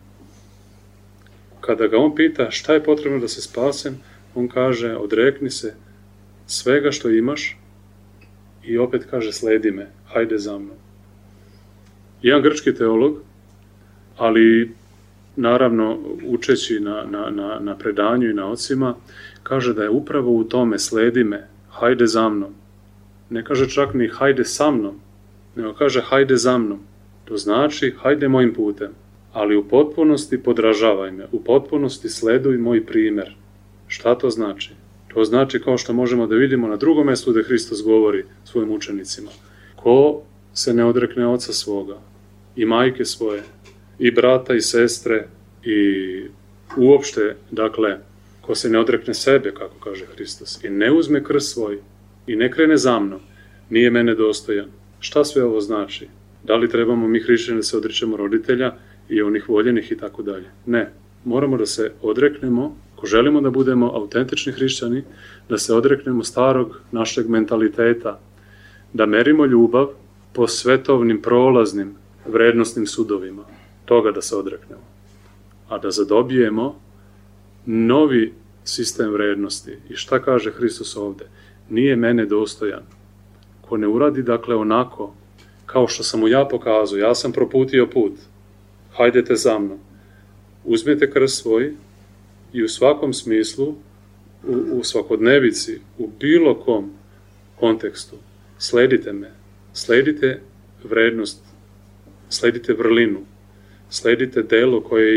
kada ga on pita šta je potrebno da se spasem, on kaže, odrekni se svega što imaš i opet kaže, sledi me, hajde za mnom. Jedan grčki teolog, ali naravno učeći na predanju i na ocima, kaže da je upravo u tome sledi me, hajde za mnom. Ne kaže čak ni hajde sa mnom, nego kaže hajde za mnom. To znači hajde mojim putem, ali u potpunosti podražavaj me, u potpunosti sleduj moj primjer. Šta to znači? To znači, kao što možemo da vidimo na drugom mjestu gdje Hristos govori svojim učenicima, ko se ne odrekne oca svoga i majke svoje i brata i sestre i uopšte, dakle, ko se ne odrekne sebe, kako kaže Hristos, i ne uzme krst svoj i ne krene za mnom, nije mene dostojan. Šta sve ovo znači? Da li trebamo mi hrišćani da se odričemo roditelja i onih voljenih i tako dalje? Ne. Moramo da se odreknemo, ako želimo da budemo autentični hrišćani, da se odreknemo starog našeg mentaliteta, da merimo ljubav po svetovnim prolaznim vrednostnim sudovima, toga da se odreknemo, a da zadobijemo novi sistem vrednosti. I šta kaže Hristos ovdje? Nije mene dostojan. Ko ne uradi, dakle, onako, kao što sam mu ja pokazao, ja sam proputio put, hajdete za mnom, uzmite krst svoj i u svakom smislu, u svakodnevici, u bilo kom kontekstu, sledite me, sledite vrednost, sledite vrlinu, sledite delo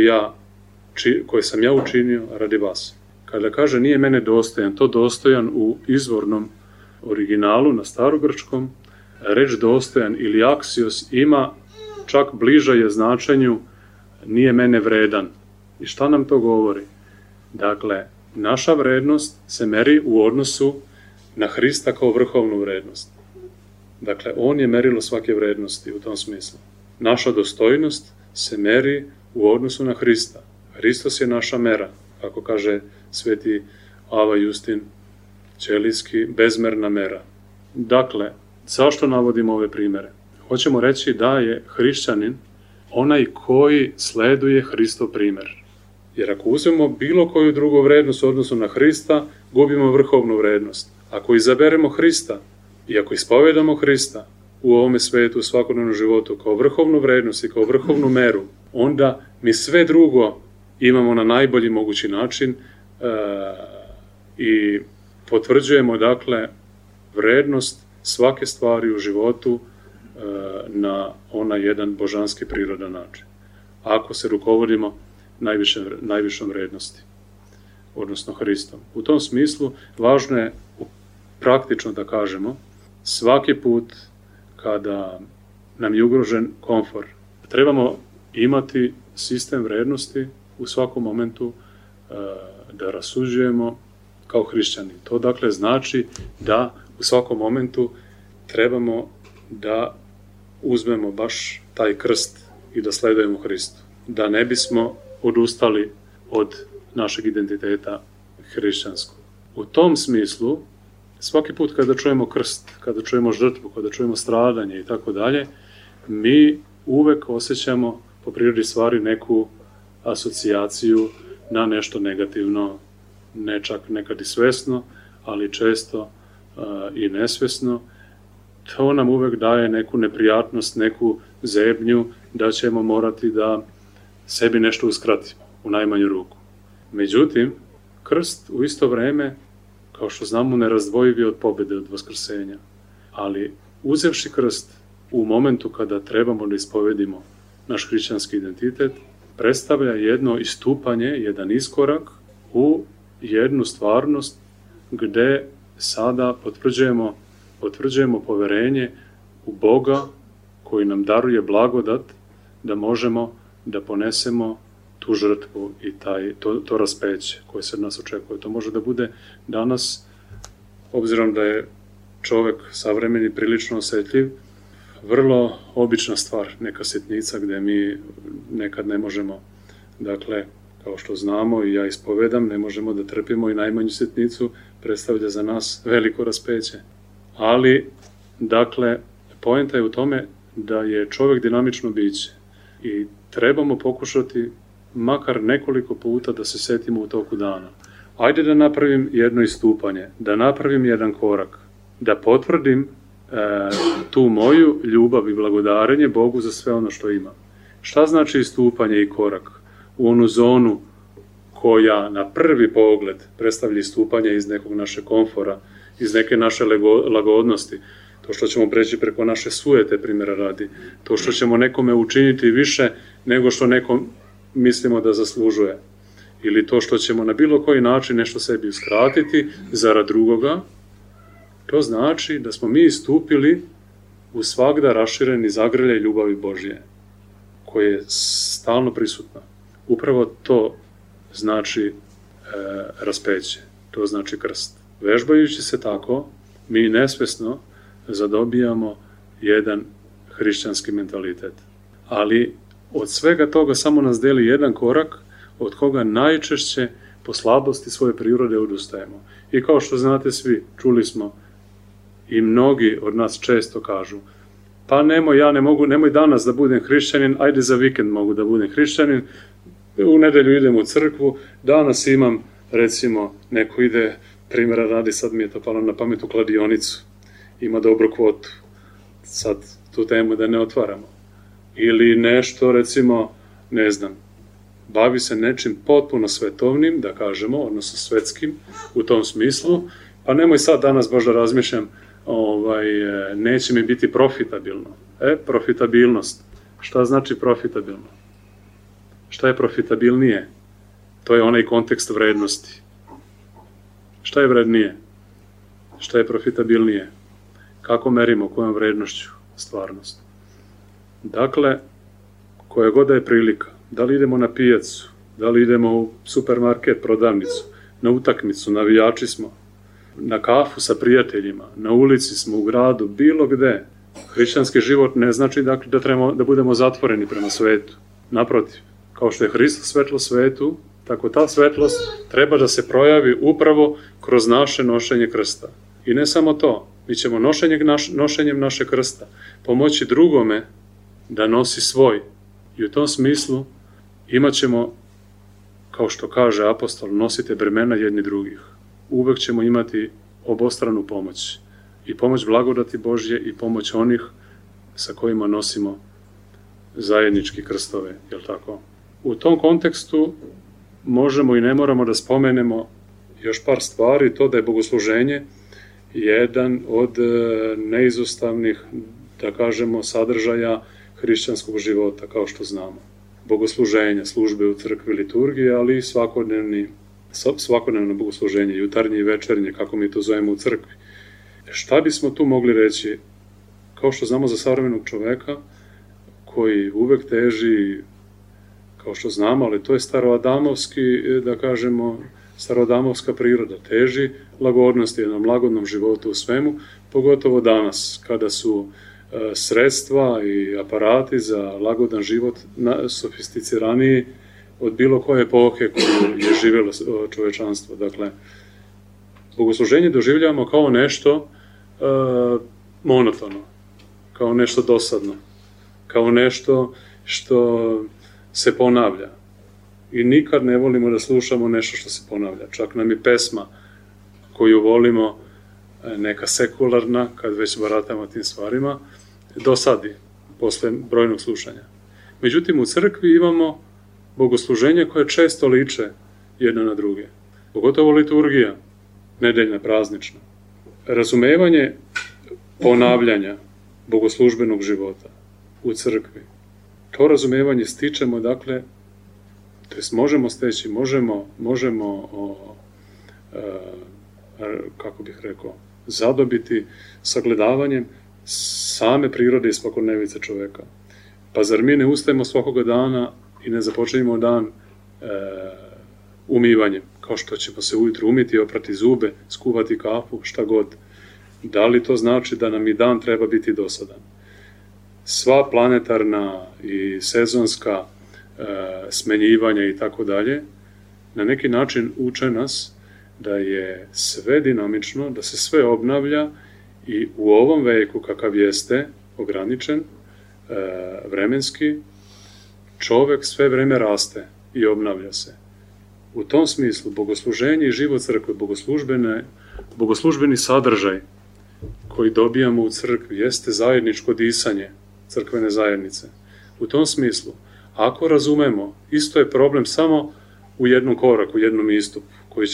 koje sam ja učinio radi vas. Kada kaže nije mene dostojan, to dostojan u izvornom originalu na starogrčkom, reč dostojan ili aksios ima čak bliža je značenju nije mene vredan. I šta nam to govori? Dakle, naša vrednost se meri u odnosu na Hrista kao vrhovnu vrednost. Dakle, on je merilo svake vrednosti u tom smislu. Naša dostojnost se meri u odnosu na Hrista. Hristos je naša mera, kako kaže sveti Ava Justin Ćelijski, bezmerna mera. Dakle, zašto navodimo ove primere? Hoćemo reći da je hrišćanin onaj koji sleduje Hristov primer. Jer ako uzmemo bilo koju drugu vrednost u odnosu na Hrista, gubimo vrhovnu vrednost. Ako izaberemo Hrista i ako ispovedamo Hrista u ovome svetu, u svakodnevnom životu, kao vrhovnu vrednost i kao vrhovnu meru, onda mi sve drugo imamo na najbolji mogući način i potvrđujemo, dakle, vrednost svake stvari u životu na onaj jedan božanski prirodan način. Ako se rukovodimo najvišom vrednosti, odnosno Hristom. U tom smislu važno je praktično da kažemo, svaki put kada nam je ugrožen komfor, trebamo imati sistem vrednosti u svakom momentu da rasuđujemo kao hrišćani. To dakle znači da u svakom momentu trebamo da uzmemo baš taj krst i da sledujemo Hristu. Da ne bismo odustali od našeg identiteta hrišćanskog. U tom smislu, svaki put kada čujemo krst, kada čujemo žrtvu, kada čujemo stradanje i tako dalje, mi uvek osjećamo po prirodi stvari neku asocijaciju na nešto negativno, ne čak nekad i svesno, ali često i nesvesno. To nam uvek daje neku neprijatnost, neku zebnju da ćemo morati da sebi nešto uskratimo, u najmanju ruku. Međutim, krst u isto vreme, kao što znamo, nerazdvojiv je od pobjede, od vaskrsenja. Ali uzevši krst u momentu kada trebamo da ispovedimo naš hrišćanski identitet, predstavlja jedno istupanje, jedan iskorak u jednu stvarnost gde sada potvrđujemo poverenje u Boga koji nam daruje blagodat da možemo da ponesemo tu žrtvu i to raspeće koje se od nas očekuje. To može da bude danas, obzirom da je čovek savremeni prilično osetljiv, vrlo obična stvar, neka sitnica gde mi nekad ne možemo, dakle, kao što znamo i ja ispovedam, ne možemo da trpimo i najmanju sitnicu, predstavlja za nas veliko raspeće. Ali, dakle, poenta je u tome da je čovek dinamično biće i trebamo pokušati makar nekoliko puta da se setimo u toku dana. Ajde da napravim jedno istupanje, da napravim jedan korak, da potvrdim tu moju ljubav i blagodarenje Bogu za sve ono što imam. Šta znači istupanje i korak? U onu zonu koja na prvi pogled predstavlja istupanje iz nekog našeg komfora, iz neke naše lagodnosti, to što ćemo preći preko naše sujete, primjera radi, to što ćemo nekome učiniti više nego što nekom mislimo da zaslužuje, ili to što ćemo na bilo koji način nešto sebi uskratiti zarad drugoga, to znači da smo mi istupili u svagda rašireni zagrljaj ljubavi Božje, koje je stalno prisutna. Upravo to znači raspeće, to znači krst. Vežbajući se tako, mi nesvesno zadobijamo jedan hrišćanski mentalitet. Ali od svega toga samo nas deli jedan korak, od koga najčešće po slabosti svoje prirode odustajemo. I kao što znate svi, čuli smo, i mnogi od nas često kažu, pa nemoj danas da budem hrišćanin, ajde za vikend mogu da budem hrišćanin, u nedelju idem u crkvu, danas imam, recimo, neko ide, primjera radi, sad mi je to palo na pamet, u kladionicu, ima dobru kvotu, sad tu temu da ne otvaramo. Ili nešto, recimo, ne znam, bavi se nečim potpuno svetovnim, da kažemo, odnosno svetskim, u tom smislu, pa nemoj sad danas baš da razmišljam, neće mi biti profitabilno. Profitabilnost. Šta znači profitabilno? Šta je profitabilnije? To je onaj kontekst vrednosti. Šta je vrednije? Šta je profitabilnije? Kako merimo, kojom vrednošću stvarnost? Dakle, koja god je prilika, da li idemo na pijacu, da li idemo u supermarket, prodavnicu, na utakmicu, navijači smo, na kafu sa prijateljima, na ulici smo, u gradu, bilo gde. Hrišćanski život ne znači dakle, da budemo zatvoreni prema svetu. Naprotiv, kao što je Hristos svetlo svetu, tako ta svetlost treba da se projavi upravo kroz naše nošenje krsta. I ne samo to, mi ćemo nošenjem naše krsta pomoći drugome da nosi svoj. I u tom smislu imat ćemo, kao što kaže apostol, nosite bremena jedni drugih. Uvek ćemo imati obostranu pomoć. I pomoć blagodati Božje i pomoć onih sa kojima nosimo zajednički krstove, jel tako? U tom kontekstu možemo i ne moramo da spomenemo još par stvari, to da je bogosluženje jedan od neizostavnih, da kažemo, sadržaja hrišćanskog života, kao što znamo. Bogosluženja, službe u crkvi, liturgije, ali i svakodnevno bogosluženje, jutarnje i večernje, kako mi to zovemo u crkvi. Šta bismo tu mogli reći? Kao što znamo za savremenog čoveka, koji uvek teži, kao što znamo, ali to je staroadamovski, da kažemo, staroadamovska priroda, teži lagodnosti, jednom lagodnom životu u svemu, pogotovo danas, kada su sredstva i aparati za lagodan život sofisticiraniji od bilo koje epohe koju je živjelo čovečanstvo. Dakle, bogosluženje doživljavamo kao nešto monotono, kao nešto dosadno, kao nešto što se ponavlja. I nikad ne volimo da slušamo nešto što se ponavlja. Čak nam i pesma koju volimo, neka sekularna, kad već baratamo tim stvarima, dosadi posle brojnog slušanja. Međutim, u crkvi imamo bogosluženje koje često liče jedno na druge. Pogotovo liturgija, nedeljna, praznična. Razumevanje ponavljanja bogoslužbenog života u crkvi. To razumevanje stičemo, dakle, to jest možemo steći, možemo kako bih rekao, zadobiti sagledavanjem same prirode i svakodnevice čoveka. Pa zar mi ne ustajemo svakoga dana i ne započinjemo dan umivanjem, kao što ćemo se ujutru umiti, oprati zube, skuvati kafu, šta god. Da li to znači da nam i dan treba biti dosadan? Sva planetarna i sezonska smenjivanja i tako dalje, na neki način uče nas da je sve dinamično, da se sve obnavlja i u ovom veku kakav jeste, ograničen, vremenski, čovek sve vreme raste i obnavlja se. U tom smislu, bogosluženje i život crkve, bogoslužbeni sadržaj koji dobijamo u crkvi jeste zajedničko disanje crkvene zajednice. U tom smislu, ako razumemo, isto je problem samo u jednom koraku, u jednom istupu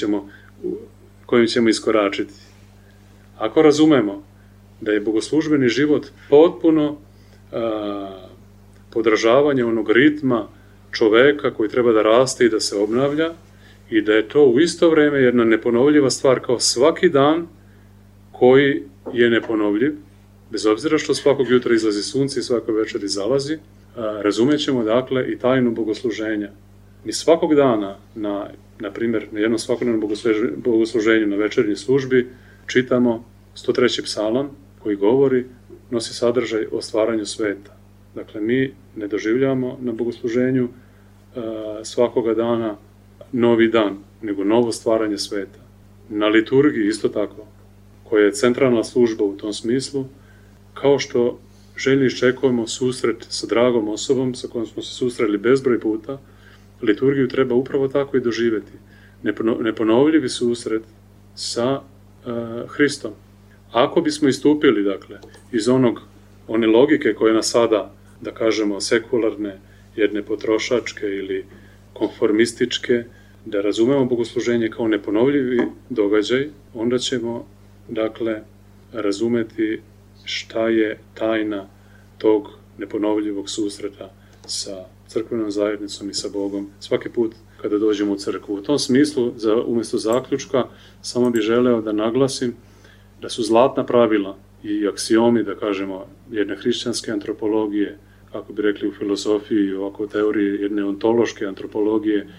kojim ćemo iskoračiti. Ako razumemo da je bogoslužbeni život potpuno podražavanje onog ritma čoveka koji treba da raste i da se obnavlja i da je to u isto vreme jedna neponovljiva stvar kao svaki dan koji je neponovljiv, bez obzira što svakog jutra izlazi sunce i svakog večeri zalazi, razumećemo dakle i tajnu bogosluženja. Mi svakog dana, na primjer, na jednom svakodnevnom bogosluženju na večernjoj službi, čitamo 103. psalam koji govori, nosi sadržaj o stvaranju sveta. Dakle, mi ne doživljamo na bogosluženju svakoga dana novi dan, nego novo stvaranje sveta. Na liturgiji isto tako, koja je centralna služba u tom smislu, kao što željni iščekujemo susret sa dragom osobom sa kojom smo se susreli bezbroj puta, liturgiju treba upravo tako i doživjeti. Neponovljivi susret sa Hristom. Ako bismo istupili, dakle, iz one logike koje nas sada, da kažemo, sekularne, jedne potrošačke ili konformističke, da razumemo bogosluženje kao neponovljivi događaj, onda ćemo, dakle, razumeti šta je tajna tog neponovljivog susreta sa crkvenom zajednicom i sa Bogom svaki put kada dođemo u crkvu. U tom smislu, umjesto zaključka, samo bih želeo da naglasim da su zlatna pravila i aksiomi, da kažemo, jedne hrišćanske antropologije, kako bi rekli u filozofiji, ovako teoriji jedne ontološke antropologije,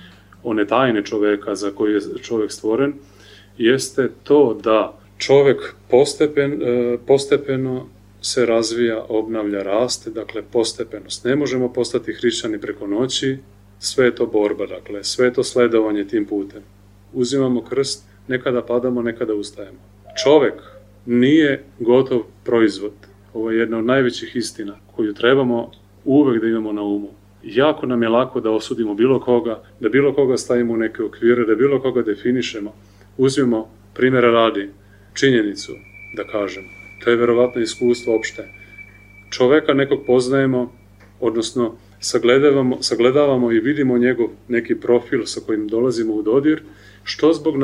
one tajne čoveka za koji je čovjek stvoren, jeste to da čovjek postepeno se razvija, obnavlja, raste, dakle postepenost. Ne možemo postati hrišćani preko noći, sve je to borba, dakle, sve je to sledovanje tim putem. Uzimamo krst, nekada padamo, nekada ustajemo. Čovjek nije gotov proizvod. Ovo je jedna od najvećih istina koju trebamo uvek da imamo na umu. Jako nam je lako da osudimo bilo koga, da bilo koga stavimo u neke okvire, da bilo koga definišemo. Uzmimo primjera radi, činjenicu, da kažem. To je verovatno iskustvo opšte. Čoveka nekog poznajemo, odnosno sagledavamo i vidimo njegov neki profil sa kojim dolazimo u dodir, što zbog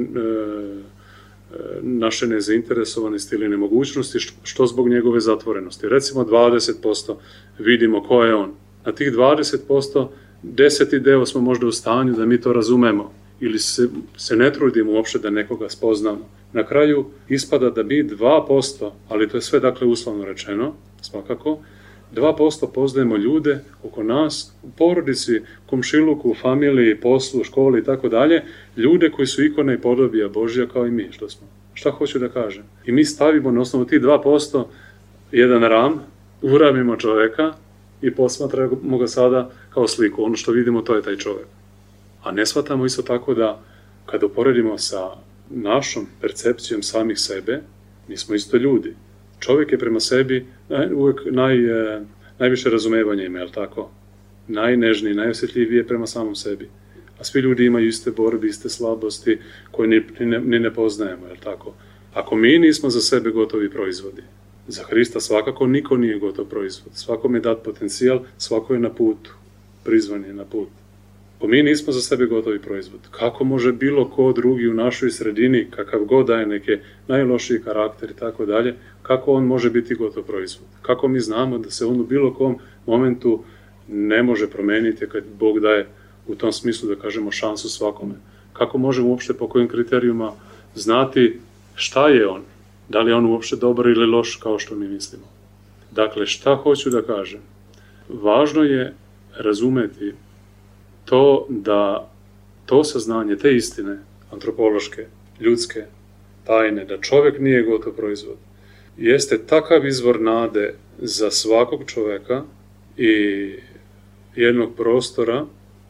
naše nezainteresovanosti ili nemogućnosti, što zbog njegove zatvorenosti. Recimo 20% vidimo ko je on. Na tih 20%, 10. deo smo možda u stanju da mi to razumemo ili se ne trudimo uopšte da nekoga spoznamo. Na kraju ispada da mi 2%, ali to je sve dakle uslovno rečeno, svakako, 2% poznajemo ljude oko nas, u porodici, komšiluku, familiji, poslu, školi i tako dalje, ljude koji su ikone i podobija Božja kao i mi što smo. Šta hoću da kažem? I mi stavimo na osnovu tih 2% jedan ram, uravimo čoveka i posmatramo ga sada kao sliku. Ono što vidimo, to je taj čovek. A ne shvatamo isto tako da kada uporedimo sa našom percepcijom samih sebe, mi smo isto ljudi. Čovjek je prema sebi uvek najviše razumevanja ima, je li tako? Najnežniji, najosjetljiviji je prema samom sebi. A svi ljudi imaju iste borbe, iste slabosti koje ni ne poznajemo, je li tako? Ako mi nismo za sebe gotovi proizvodi, za Hrista svakako niko nije gotov proizvod. Svakom je dat potencijal, svako je na putu, prizvan je na put. Ako mi nismo za sebe gotovi proizvod, kako može bilo ko drugi u našoj sredini, kakav god daje neke najlošiji karakter i tako dalje, kako on može biti gotov proizvod? Kako mi znamo da se on u bilo kom momentu ne može promeniti kad Bog daje u tom smislu, da kažemo, šansu svakome? Kako možemo uopšte po kojim kriterijuma znati šta je on? Da li je on uopšte dobar ili loš kao što mi mislimo? Dakle, šta hoću da kažem? Važno je razumeti to da to saznanje, te istine, antropološke, ljudske, tajne, da čovjek nije gotov proizvod, jeste takav izvor nade za svakog čoveka i jednog prostora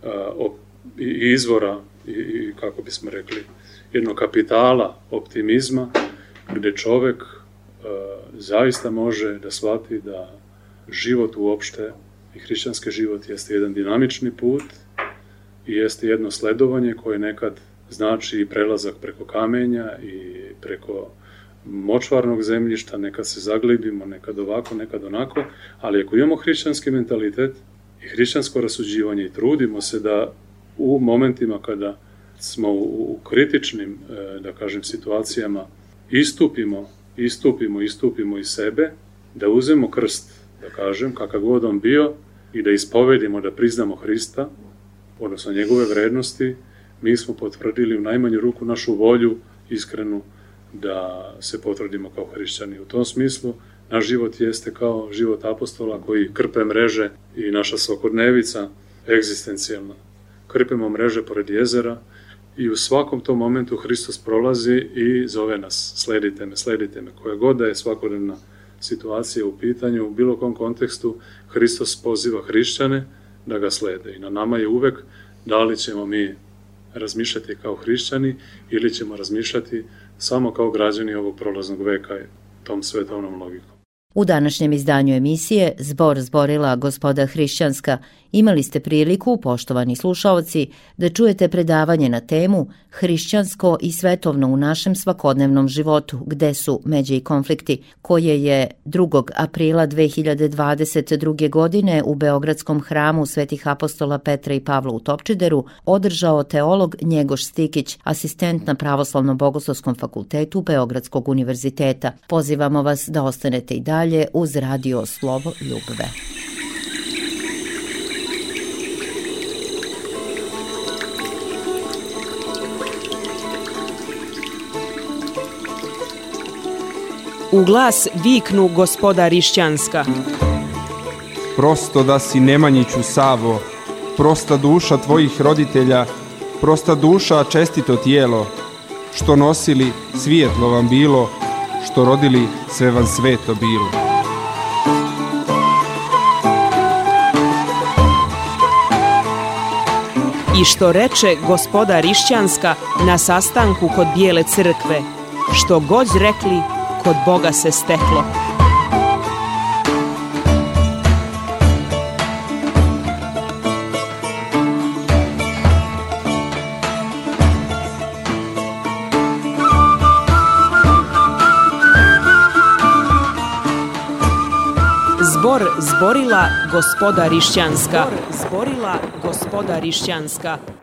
i izvora, i kako bismo rekli, jednog kapitala optimizma, gde čovek zaista može da shvati da život uopšte i hrišćanski život jeste jedan dinamični put i jeste jedno sledovanje koje nekad znači i prelazak preko kamenja i preko močvarnog zemljišta, nekad se zaglibimo, nekad ovako, nekad onako, ali ako imamo hrišćanski mentalitet i hrišćansko rasuđivanje i trudimo se da u momentima kada smo u kritičnim, da kažem, situacijama istupimo iz sebe, da uzmemo krst, da kažem, kakav god on bio, i da ispovedimo, da priznamo Hrista, odnosno njegove vrednosti, mi smo potvrdili u najmanju ruku našu volju iskrenu da se potvrdimo kao hrišćani. U tom smislu, naš život jeste kao život apostola koji krpe mreže i naša svakodnevica egzistencijalna. Krpemo mreže pored jezera i u svakom tom momentu Hristos prolazi i zove nas, sledite me. Koja god da je svakodnevna situacija u pitanju, u bilo kom kontekstu, Hristos poziva hrišćane da ga slede. I na nama je uvek da li ćemo mi razmišljati kao hrišćani ili ćemo razmišljati samo kao građani ovog prolaznog veka tom svetovnom logikom. U današnjem izdanju emisije Zbor zborila Gospoda Hrišćanska imali ste priliku, poštovani slušaoci, da čujete predavanje na temu Hrišćansko i svetovno u našem svakodnevnom životu, gde su međe i konflikti, koje je 2. aprila 2022. godine u Beogradskom hramu Svetih apostola Petra i Pavla u Topčideru održao teolog Njegoš Stikić, asistent na Pravoslavnom bogoslovskom fakultetu Beogradskog univerziteta. Pozivamo vas da ostanete i dalje uz radio Slovo Ljubve. U glas viknu Gospoda Rišćanska. Prosto da si Nemanjiću Savo, prosta duša tvojih roditelja, prosta duša, čestito tijelo, što nosili, svijetlo vam bilo, što rodili, sve vam sveto bilo. I što reče gospoda Rišćanska na sastanku kod Bijele crkve, što god rekli, kod Boga se steklo. Zbor zborila gospoda Rišćanska.